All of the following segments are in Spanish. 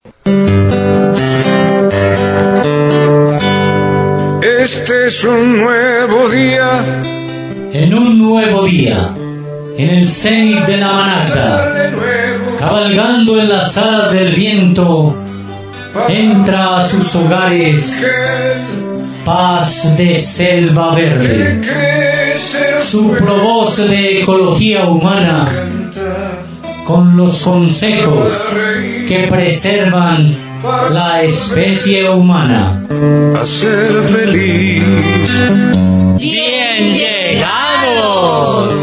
Este es un nuevo día. En un nuevo día, en el cenit de la manada, cabalgando en las alas del viento, entra a sus hogares Paz de Selva Verde. Su provoz de ecología humana, con los consejos que preservan la especie humana. A ser feliz. ¡Bien llegamos!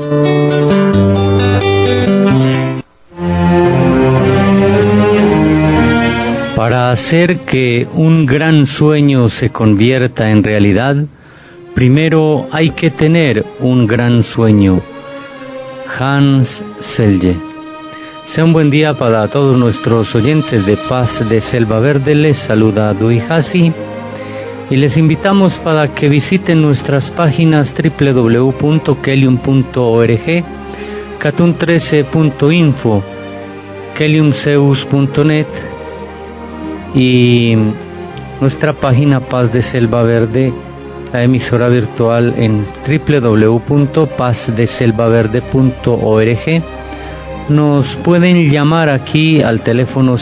Para hacer que un gran sueño se convierta en realidad, primero hay que tener un gran sueño. Hans Selye. Sea un buen día para todos nuestros oyentes de Paz de Selva Verde. Les saluda Dui Hassi y les invitamos para que visiten nuestras páginas www.kelium.org, katun13.info, keliumzeus.net y nuestra página Paz de Selva Verde, la emisora virtual en www.pazdeselvaverde.org. Nos pueden llamar aquí al teléfono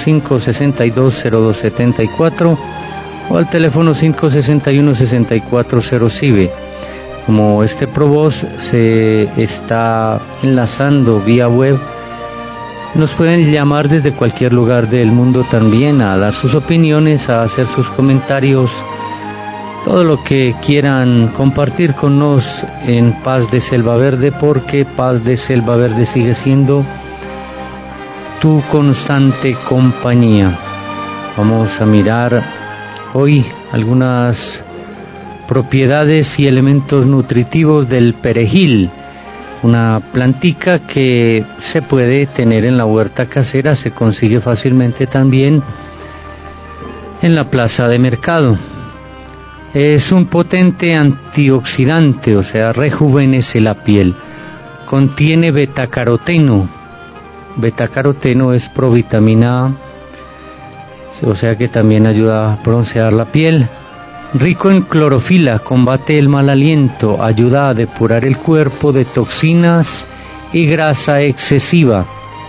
562-0274 o al teléfono 561-6400. Como este provoz se está enlazando vía web, nos pueden llamar desde cualquier lugar del mundo también a dar sus opiniones, a hacer sus comentarios, todo lo que quieran compartir con nos en Paz de Selva Verde, porque Paz de Selva Verde sigue siendo tu constante compañía. Vamos a mirar hoy algunas propiedades y elementos nutritivos del perejil, una plantica que se puede tener en la huerta casera, se consigue fácilmente también en la plaza de mercado. Es un potente antioxidante, o sea, rejuvenece la piel. Contiene betacaroteno. Betacaroteno es provitamina A, o sea que también ayuda a broncear la piel. Rico en clorofila, combate el mal aliento, ayuda a depurar el cuerpo de toxinas y grasa excesiva.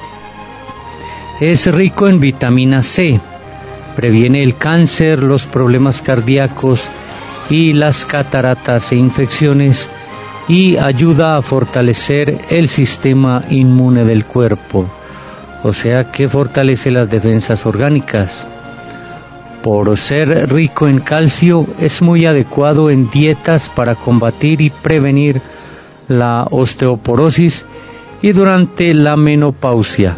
Es rico en vitamina C, previene el cáncer, los problemas cardíacos y las cataratas e infecciones, y ayuda a fortalecer el sistema inmune del cuerpo, o sea que fortalece las defensas orgánicas. Por ser rico en calcio, es muy adecuado en dietas para combatir y prevenir la osteoporosis y durante la menopausia.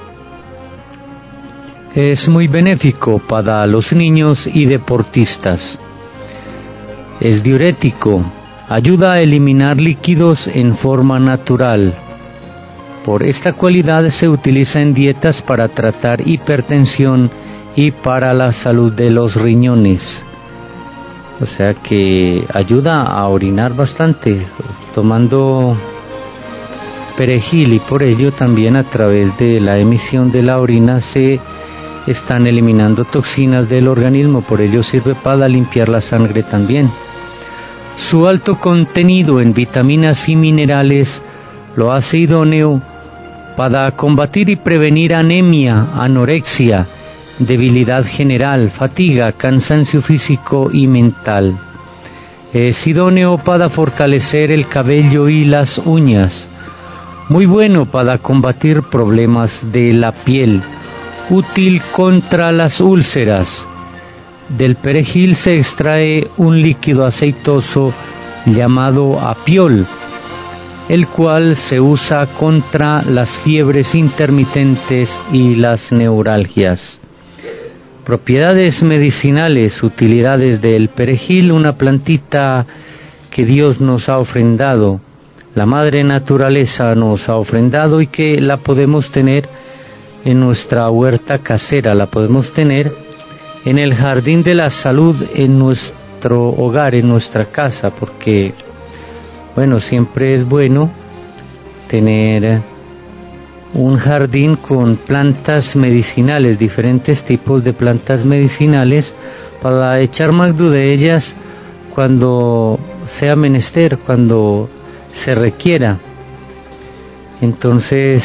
Es muy benéfico para los niños y deportistas. Es diurético, ayuda a eliminar líquidos en forma natural. Por esta cualidad se utiliza en dietas para tratar hipertensión y para la salud de los riñones. O sea que ayuda a orinar bastante tomando perejil, y por ello también a través de la emisión de la orina se están eliminando toxinas del organismo, por ello sirve para limpiar la sangre también. Su alto contenido en vitaminas y minerales lo hace idóneo para combatir y prevenir anemia, anorexia, debilidad general, fatiga, cansancio físico y mental. Es idóneo para fortalecer el cabello y las uñas. Muy bueno para combatir problemas de la piel. Útil contra las úlceras. Del perejil se extrae un líquido aceitoso llamado apiol, el cual se usa contra las fiebres intermitentes y las neuralgias. Propiedades medicinales, utilidades del perejil, una plantita que Dios nos ha ofrendado, la madre naturaleza nos ha ofrendado, y que la podemos tener en nuestra huerta casera, la podemos tener en el jardín de la salud, en nuestro hogar, en nuestra casa, porque, bueno, siempre es bueno tener un jardín con plantas medicinales, diferentes tipos de plantas medicinales, para echar magdu de ellas cuando sea menester, cuando se requiera. Entonces,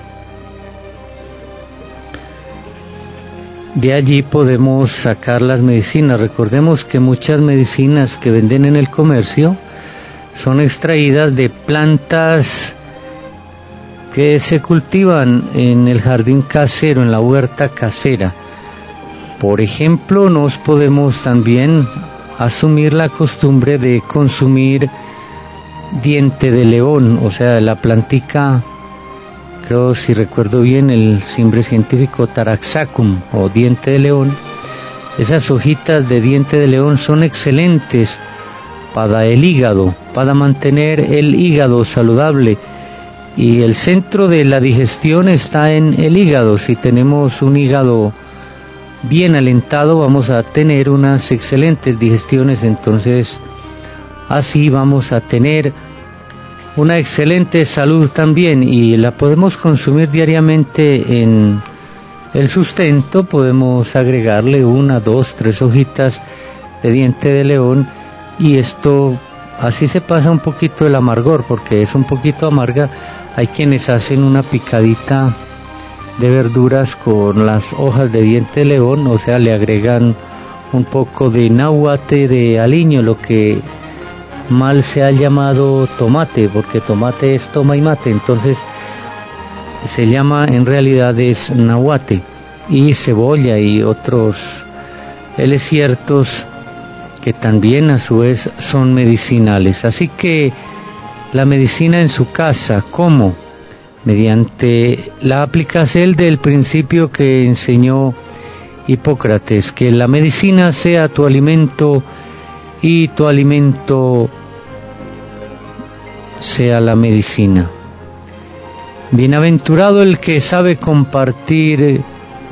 de allí podemos sacar las medicinas. Recordemos que muchas medicinas que venden en el comercio son extraídas de plantas que se cultivan en el jardín casero, en la huerta casera. Por ejemplo, nos podemos también asumir la costumbre de consumir diente de león, o sea, la plantica, creo, si recuerdo bien, el nombre científico Taraxacum o diente de león. Esas hojitas de diente de león son excelentes para el hígado, para mantener el hígado saludable. Y el centro de la digestión está en el hígado. Si tenemos un hígado bien alentado, vamos a tener unas excelentes digestiones. Entonces, así vamos a tener una excelente salud también, y la podemos consumir diariamente en el sustento. Podemos agregarle 1, 2, 3 hojitas de diente de león, y esto así se pasa un poquito el amargor, porque es un poquito amarga. Hay quienes hacen una picadita de verduras con las hojas de diente de león, o sea, le agregan un poco de nahuate, de aliño, lo que mal se ha llamado tomate, porque tomate es toma y mate, entonces se llama, en realidad es nahuate, y cebolla y otros ciertos que también a su vez son medicinales. Así que la medicina en su casa, ¿cómo? Mediante la aplicación del principio que enseñó Hipócrates, que la medicina sea tu alimento y tu alimento sea la medicina. Bienaventurado el que sabe compartir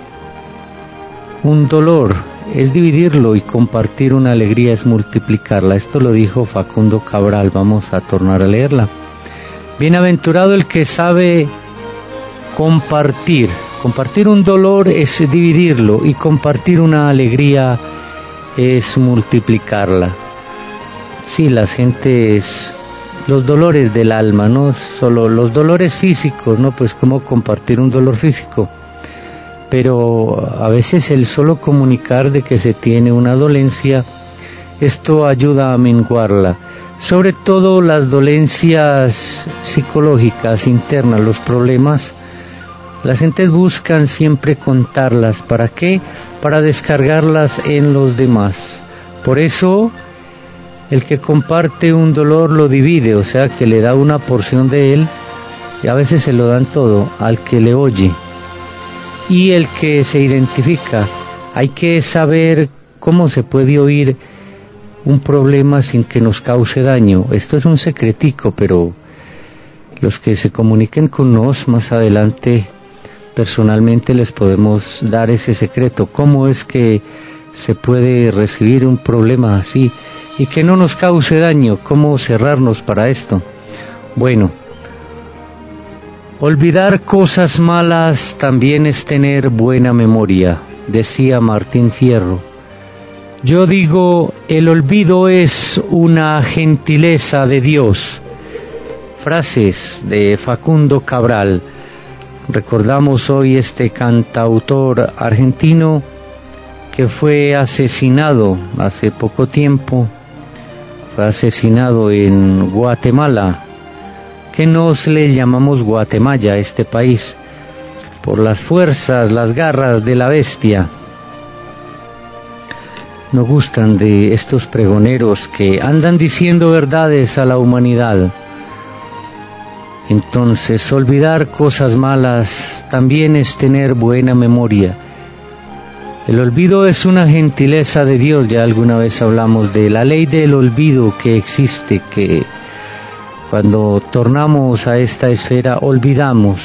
un dolor, es dividirlo, y compartir una alegría es multiplicarla. Esto lo dijo Facundo Cabral. Vamos a tornar a leerla. Bienaventurado el que sabe compartir. Compartir un dolor es dividirlo, y compartir una alegría es multiplicarla. Sí, las gentes, los dolores del alma, no solo los dolores físicos, no, pues cómo compartir un dolor físico. Pero a veces el solo comunicar de que se tiene una dolencia, esto ayuda a menguarla. Sobre todo las dolencias psicológicas internas, los problemas, las gentes buscan siempre contarlas. ¿Para qué? Para descargarlas en los demás. Por eso, el que comparte un dolor lo divide, o sea, que le da una porción de él, y a veces se lo dan todo al que le oye. Y el que se identifica, hay que saber cómo se puede oír un problema sin que nos cause daño. Esto es un secretico, pero los que se comuniquen con nos más adelante, personalmente les podemos dar ese secreto. ¿Cómo es que se puede recibir un problema así y que no nos cause daño? ¿Cómo cerrarnos para esto? Bueno, olvidar cosas malas también es tener buena memoria, decía Martín Fierro. Yo digo, el olvido es una gentileza de Dios. Frases de Facundo Cabral. Recordamos hoy este cantautor argentino que fue asesinado hace poco tiempo, fue asesinado en Guatemala, que nos le llamamos Guatemala, este país, por las fuerzas, las garras de la bestia. No gustan de estos pregoneros que andan diciendo verdades a la humanidad. Entonces, olvidar cosas malas también es tener buena memoria. El olvido es una gentileza de Dios. Ya alguna vez hablamos de la ley del olvido que existe, que cuando tornamos a esta esfera olvidamos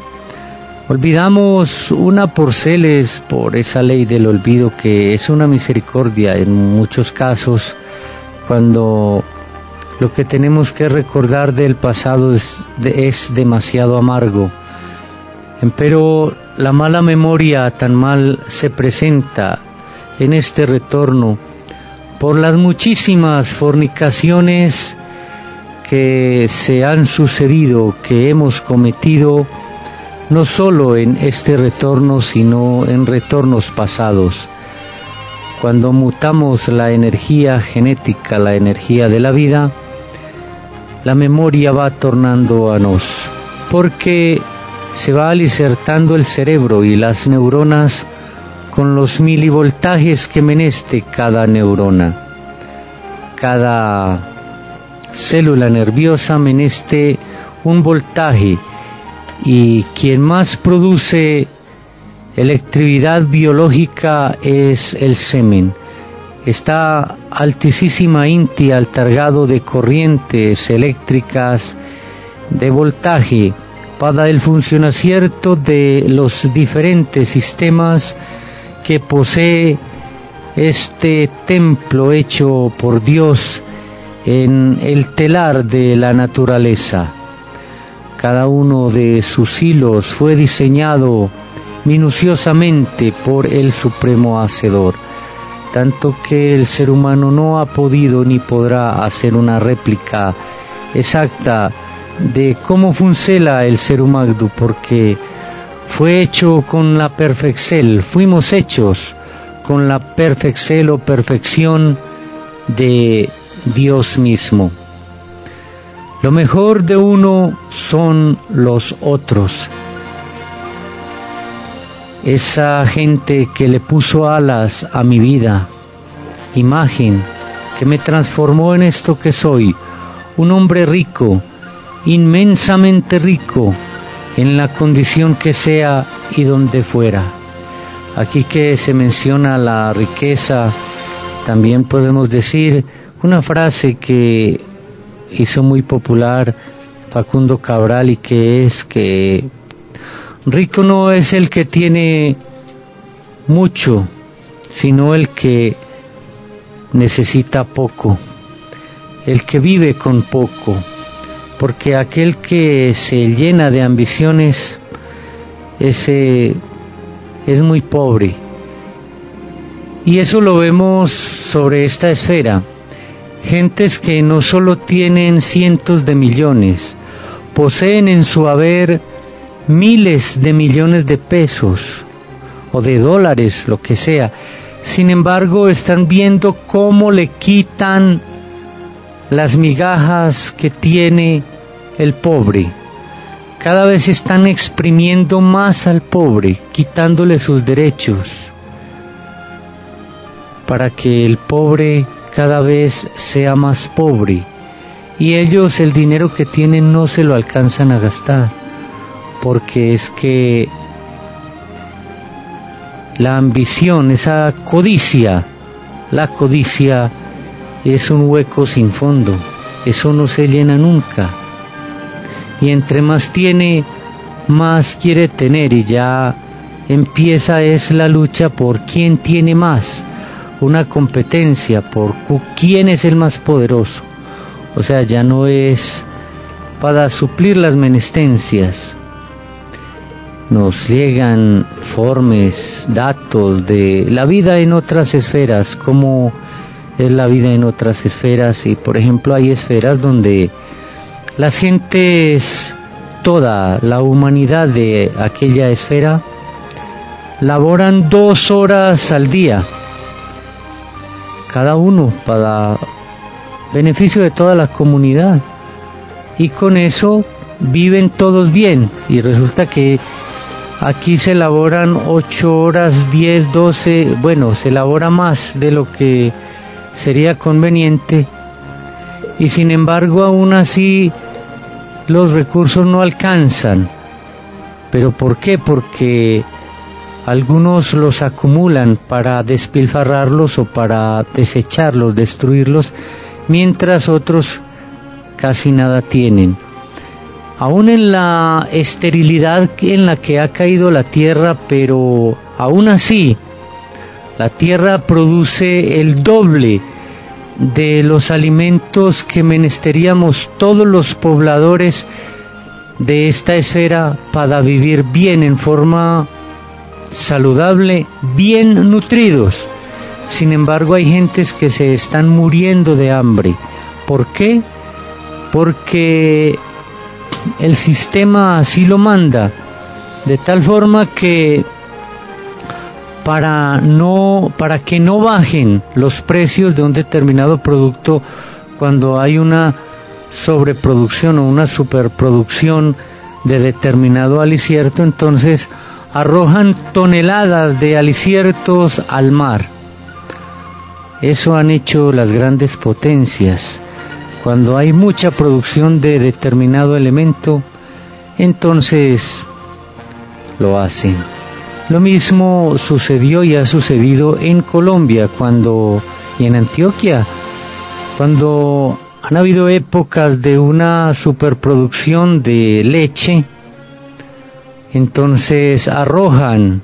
una porceles por esa ley del olvido, que es una misericordia en muchos casos, cuando lo que tenemos que recordar del pasado es demasiado amargo. Pero la mala memoria tan mal se presenta en este retorno por las muchísimas fornicaciones que se han sucedido, que hemos cometido, no solo en este retorno, sino en retornos pasados. Cuando mutamos la energía genética, la energía de la vida, la memoria va tornando a nos, porque se va alicertando el cerebro y las neuronas con los milivoltajes que meneste cada neurona. Cada célula nerviosa meneste un voltaje, y quien más produce electricidad biológica es el semen. Está altísima inti altargado de corrientes eléctricas de voltaje para el funcionamiento de los diferentes sistemas que posee este templo hecho por Dios en el telar de la naturaleza. Cada uno de sus hilos fue diseñado minuciosamente por el Supremo Hacedor, tanto que el ser humano no ha podido ni podrá hacer una réplica exacta de cómo funciona el ser humano, porque fue hecho con la perfección, fuimos hechos con la perfección o perfección de Dios mismo. Lo mejor de uno son los otros. Esa gente que le puso alas a mi vida, imagen que me transformó en esto que soy, un hombre rico, inmensamente rico, en la condición que sea y donde fuera. Aquí que se menciona la riqueza, también podemos decir una frase que hizo muy popular Facundo Cabral, y que es que rico no es el que tiene mucho, sino el que necesita poco, el que vive con poco, porque aquel que se llena de ambiciones, ese es muy pobre. Y eso lo vemos sobre esta esfera. Gentes que no solo tienen cientos de millones, poseen en su haber miles de millones de pesos o de dólares, lo que sea. Sin embargo, están viendo cómo le quitan las migajas que tiene el pobre. Cada vez están exprimiendo más al pobre, quitándole sus derechos, para que el pobre cada vez sea más pobre, y ellos el dinero que tienen no se lo alcanzan a gastar, porque es que la ambición, esa codicia, la codicia es un hueco sin fondo, eso no se llena nunca, y entre más tiene, más quiere tener, y ya empieza es la lucha por quién tiene más, una competencia por quién es el más poderoso. O sea, ya no es para suplir las menestencias. Nos llegan informes, datos de la vida en otras esferas, cómo es la vida en otras esferas, y por ejemplo hay esferas donde las gentes, toda la humanidad de aquella esfera, laboran 2 horas al día, cada uno para beneficio de toda la comunidad, y con eso viven todos bien. Y resulta que aquí se elaboran 8 horas, 10, 12, bueno, se elabora más de lo que sería conveniente, y sin embargo aún así los recursos no alcanzan. ¿Pero por qué? Porque algunos los acumulan para despilfarrarlos o para desecharlos, destruirlos, mientras otros casi nada tienen. Aún en la esterilidad en la que ha caído la tierra, pero aún así la tierra produce el doble de los alimentos que menesteríamos todos los pobladores de esta esfera para vivir bien, en forma saludable, bien nutridos. Sin embargo, hay gentes que se están muriendo de hambre. ¿Por qué? Porque el sistema así lo manda, de tal forma que para que no bajen los precios de un determinado producto cuando hay una sobreproducción o una superproducción de determinado alicierto, entonces arrojan toneladas de aliciertos al mar. Eso han hecho las grandes potencias. Cuando hay mucha producción de determinado elemento, entonces lo hacen. Lo mismo sucedió y ha sucedido en Colombia y en Antioquia, cuando han habido épocas de una superproducción de leche, entonces arrojan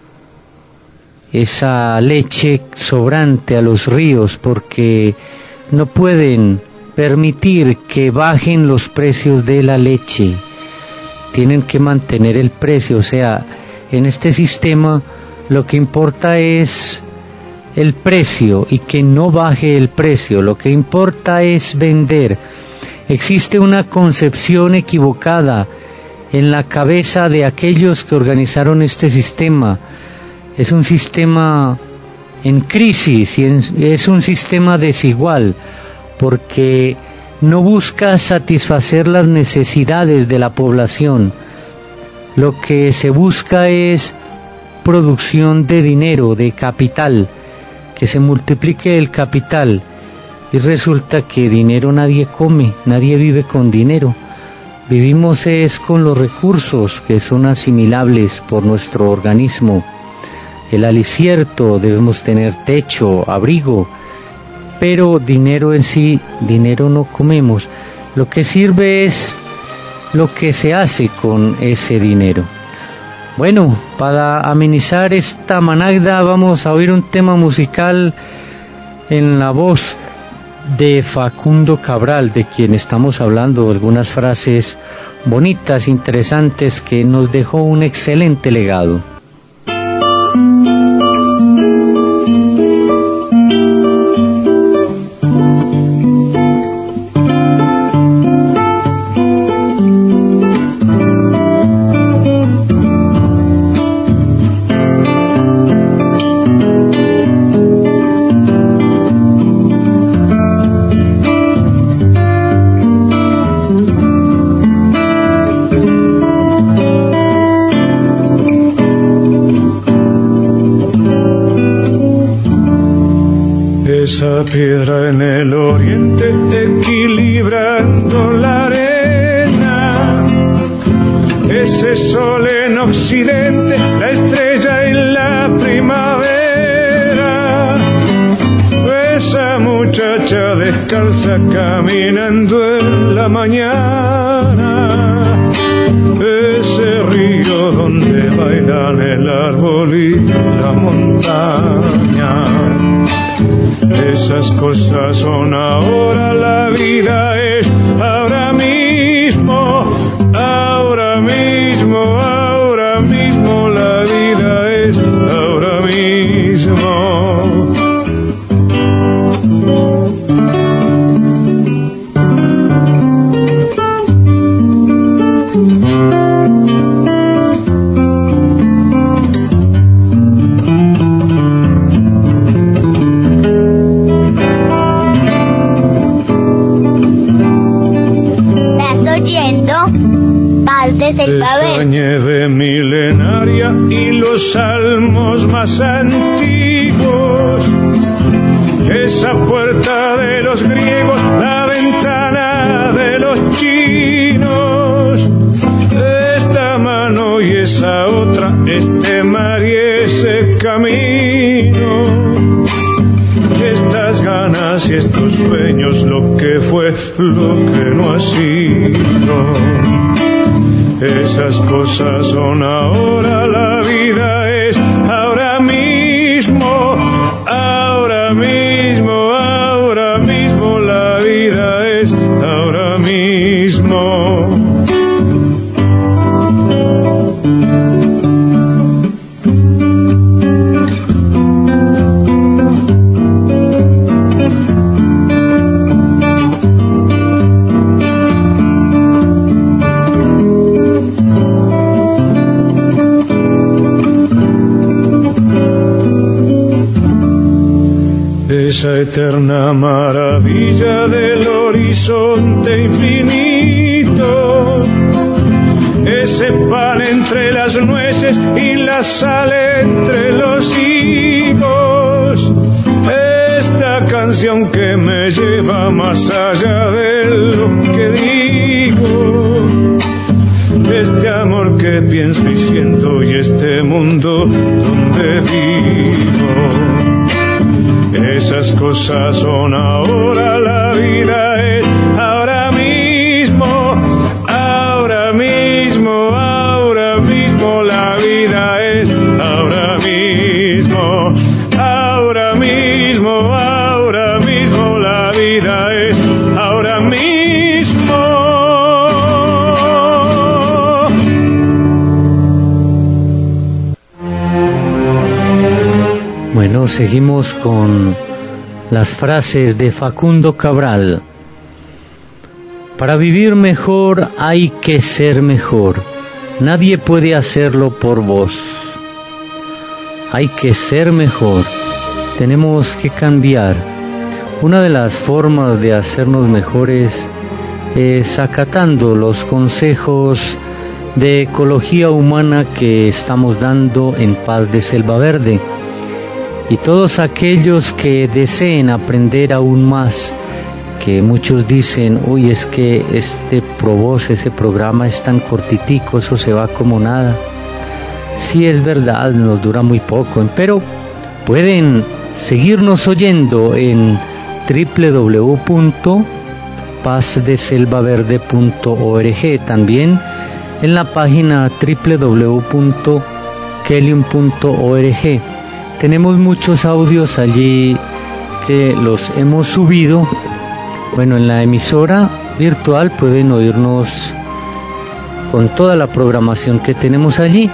esa leche sobrante a los ríos porque no pueden permitir que bajen los precios de la leche. Tienen que mantener el precio, o sea, en este sistema lo que importa es el precio y que no baje el precio, lo que importa es vender. Existe una concepción equivocada en la cabeza de aquellos que organizaron este sistema. Es un sistema en crisis y es un sistema desigual porque no busca satisfacer las necesidades de la población. Lo que se busca es producción de dinero, de capital, que se multiplique el capital, y resulta que dinero nadie come, nadie vive con dinero. Vivimos es con los recursos que son asimilables por nuestro organismo. El alicierto, debemos tener techo, abrigo, pero dinero en sí, dinero no comemos. Lo que sirve es lo que se hace con ese dinero. Bueno, para amenizar esta managda vamos a oír un tema musical en la voz de Facundo Cabral, de quien estamos hablando, algunas frases bonitas, interesantes, que nos dejó un excelente legado. Piedra en el oriente equilibrando la arena, ese sol en occidente, la estrella en la primavera, esa muchacha descalza caminando en la mañana, ese río donde bailan el árbol y la montaña. Esas cosas son ahora, la vida es ahora mismo, ahora mismo, ahora mismo, la vida es ahora mismo. Esa nieve milenaria y los salmos más antiguos, esa puerta de los griegos, la ventana de los chinos, esta mano y esa otra, este mar y ese camino, estas ganas y estos sueños, lo que fue, lo que no ha sido. Esas cosas son ahora, la vida es ahora mismo, ahora mismo, ahora mismo, la vida es ahora mismo. esa eterna maravilla del horizonte infinito, ese pan entre las nueces y la sal entre los higos, esta canción que me lleva más allá de lo que digo, este amor que pienso y siento y este mundo donde vivo. Esas cosas son ahora, la vida es ahora mismo, ahora mismo, ahora mismo, la vida es ahora mismo, ahora mismo, ahora mismo, la vida es ahora mismo. Bueno, seguimos con las frases de Facundo Cabral. Para vivir mejor hay que ser mejor. Nadie puede hacerlo por vos. Hay que ser mejor. Tenemos que cambiar. Una de las formas de hacernos mejores es acatando los consejos de ecología humana que estamos dando en Paz de Selva Verde. Y todos aquellos que deseen aprender aún más, que muchos dicen, uy, es que ese programa es tan cortitico, eso se va como nada. Sí, es verdad, nos dura muy poco, pero pueden seguirnos oyendo en www.pazdeselvaverde.org, también en la página www.kelium.org. Tenemos muchos audios allí que los hemos subido. Bueno, en la emisora virtual pueden oírnos con toda la programación que tenemos allí.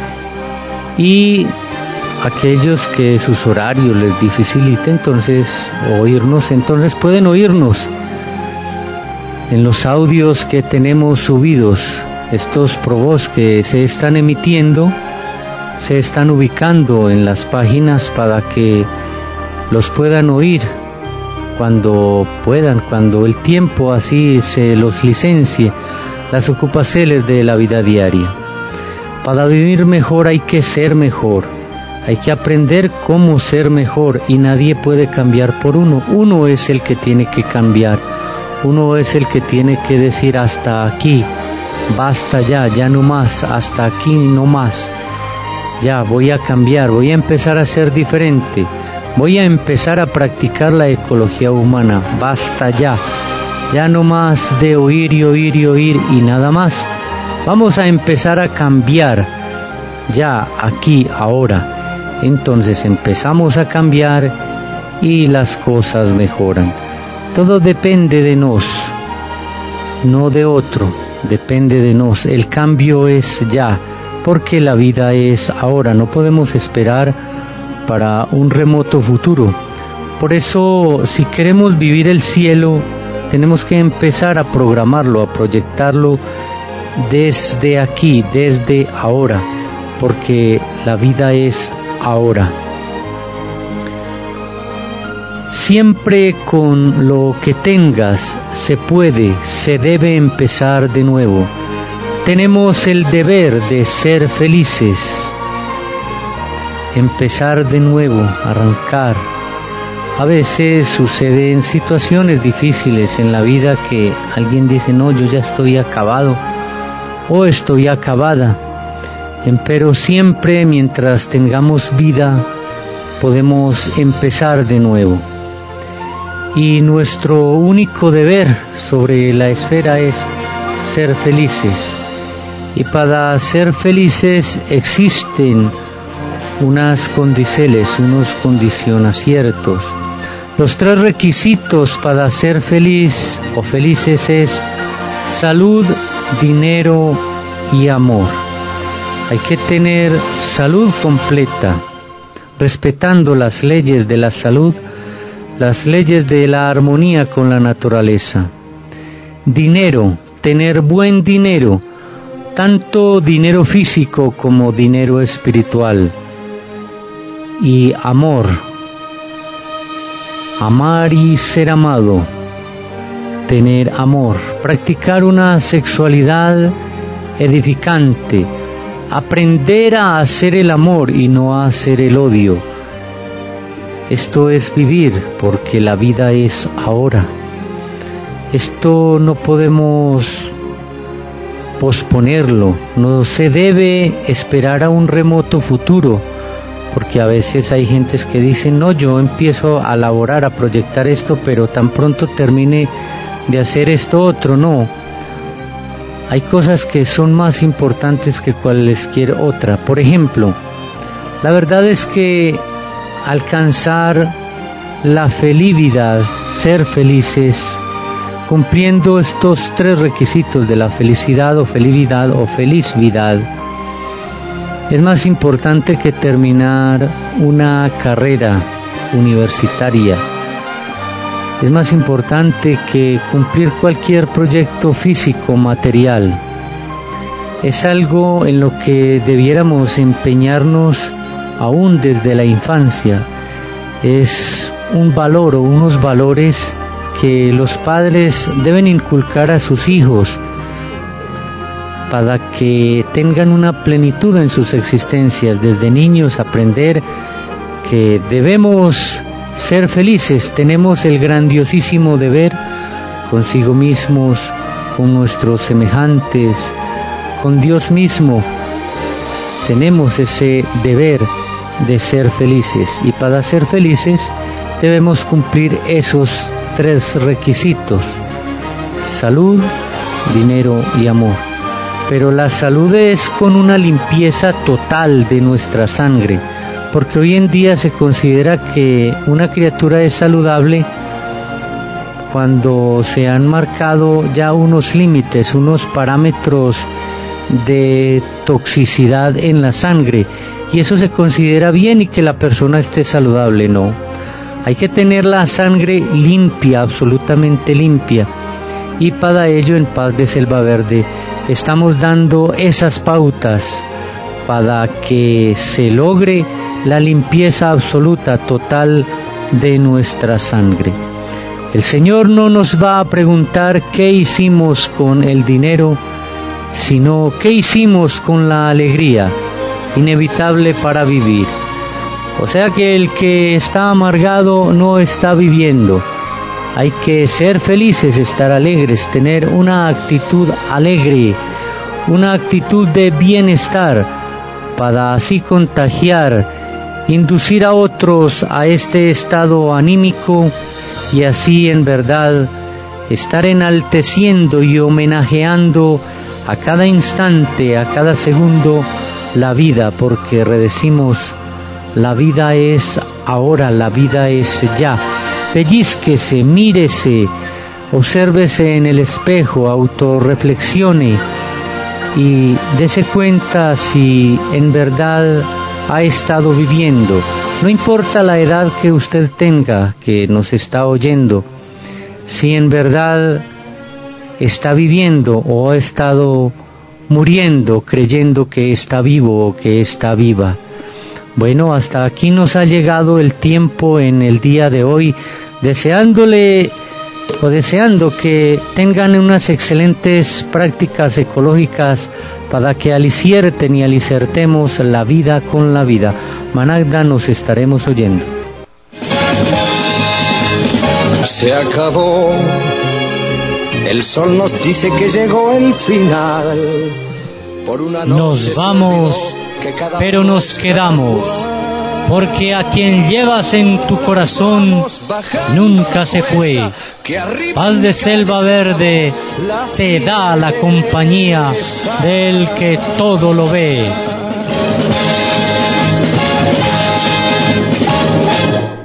Y aquellos que sus horarios les dificilita entonces pueden oírnos en los audios que tenemos subidos. Estos probos que se están emitiendo se están ubicando en las páginas para que los puedan oír cuando puedan, cuando el tiempo así se los licencie, las ocupaciones de la vida diaria. Para vivir mejor hay que ser mejor, hay que aprender cómo ser mejor y nadie puede cambiar por uno. Uno es el que tiene que cambiar, uno es el que tiene que decir hasta aquí, basta ya no más, hasta aquí no más. Ya voy a cambiar, voy a empezar a ser diferente, voy a empezar a practicar la ecología humana, basta ya no más de oír y oír y oír y nada más. Vamos a empezar a cambiar, ya, aquí, ahora. Entonces empezamos a cambiar y las cosas mejoran. Todo depende de nos, no de otro, depende de nos. El cambio es ya, porque la vida es ahora, no podemos esperar para un remoto futuro. Por eso, si queremos vivir el cielo, tenemos que empezar a programarlo, a proyectarlo desde aquí, desde ahora, porque la vida es ahora. Siempre con lo que tengas se puede, se debe empezar de nuevo. Tenemos el deber de ser felices, empezar de nuevo, arrancar. A veces suceden situaciones difíciles en la vida que alguien dice, no, yo ya estoy acabado o estoy acabada. Pero siempre mientras tengamos vida podemos empezar de nuevo. Y nuestro único deber sobre la esfera es ser felices. Y para ser felices existen unos condicionaciertos. Los 3 requisitos para ser feliz o felices es salud, dinero y amor. Hay que tener salud completa, respetando las leyes de la salud, las leyes de la armonía con la naturaleza. Dinero, tener buen dinero, tanto dinero físico como dinero espiritual. Y amor, amar y ser amado, tener amor, practicar una sexualidad edificante, aprender a hacer el amor y no a hacer el odio. Esto es vivir, porque la vida es ahora. Esto no podemos posponerlo, no se debe esperar a un remoto futuro, porque a veces hay gentes que dicen, no, yo empiezo a laborar, a proyectar esto, pero tan pronto termine de hacer esto otro. No, hay cosas que son más importantes que cualquier otra. Por ejemplo, la verdad es que alcanzar la felicidad, ser felices, cumpliendo estos tres requisitos de la felicidad o felicidad, es más importante que terminar una carrera universitaria. Es más importante que cumplir cualquier proyecto físico, material. Es algo en lo que debiéramos empeñarnos aún desde la infancia. Es un valor o unos valores que los padres deben inculcar a sus hijos para que tengan una plenitud en sus existencias. Desde niños aprender que debemos ser felices, tenemos el grandiosísimo deber consigo mismos, con nuestros semejantes, con Dios mismo. Tenemos ese deber de ser felices, y para ser felices debemos cumplir esos tres requisitos: salud, dinero y amor. Pero la salud es con una limpieza total de nuestra sangre, porque hoy en día se considera que una criatura es saludable cuando se han marcado ya unos límites, unos parámetros de toxicidad en la sangre, y eso se considera bien y que la persona esté saludable. No, hay que tener la sangre limpia, absolutamente limpia, y para ello en Paz de Selva Verde estamos dando esas pautas para que se logre la limpieza absoluta, total de nuestra sangre. El Señor no nos va a preguntar qué hicimos con el dinero, sino qué hicimos con la alegría inevitable para vivir. O sea que el que está amargado no está viviendo. Hay que ser felices, estar alegres, tener una actitud alegre, una actitud de bienestar, para así contagiar, inducir a otros a este estado anímico, y así en verdad estar enalteciendo y homenajeando a cada instante, a cada segundo, la vida, porque redecimos, la vida es ahora, la vida es ya. Pellizquese, mírese, obsérvese en el espejo, autorreflexione y dése cuenta si en verdad ha estado viviendo. No importa la edad que usted tenga, que nos está oyendo, si en verdad está viviendo o ha estado muriendo creyendo que está vivo o que está viva. Bueno, hasta aquí nos ha llegado el tiempo en el día de hoy, deseando que tengan unas excelentes prácticas ecológicas para que alicierten y alicertemos la vida con la vida. Managda, nos estaremos oyendo. Se acabó, el sol nos dice que llegó el final. Por una noche nos vamos, pero nos quedamos, porque a quien llevas en tu corazón nunca se fue. Paz de Selva Verde te da la compañía del que todo lo ve.